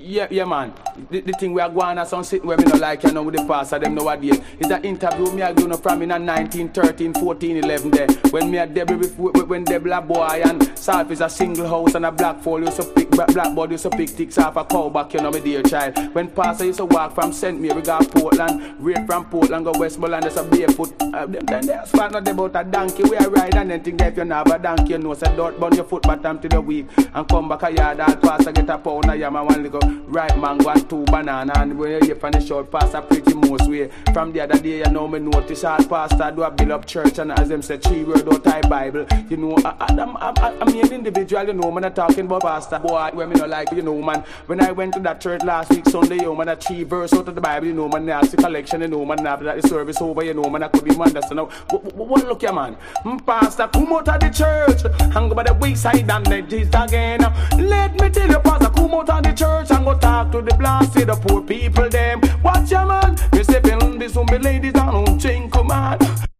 Yeah, man. The thing we are going on some sitting where me no like, you know, with the pastor, them nowadays. It's that interview me I do no from in a 1913, 14, 11 there. When me a Debbie, when Debbie a boy and South is a single house and a black fall, used to pick, blackboard used to pick ticks off a cow back, you know, my dear child. When pastor used to walk from St. Mary, go Portland, right from Portland, go Westmoreland, there's a barefoot. Then there's not about a donkey, we are ride and then think that if you have a donkey, you know, so don't burn your foot bottom to the week and come back a yard, all pastor get a pound of yam and one little ripe mango and 2 banana, and when you hear from the short pastor pretty most way. From the other day, you know, me notice all pastor do a build up church, and as them say 3 word out of Bible, you know, I'm an individual, you know, man, I'm talking about pastor boy, when me no like, you know, man, when I went to that church last week Sunday, you know, man, a 3 verse out of the Bible, you know, man, I the collection, you know, man, after that the service over, you know, man, I couldn't even understand. Now, what look here, man, pastor, come out of the church, and go by the wayside and let Jesus again. Let me tell you, pastor, come out of the church and go talk to the blast, see the poor people, them. Watch your man, you say, this will be ladies, I don't think, man.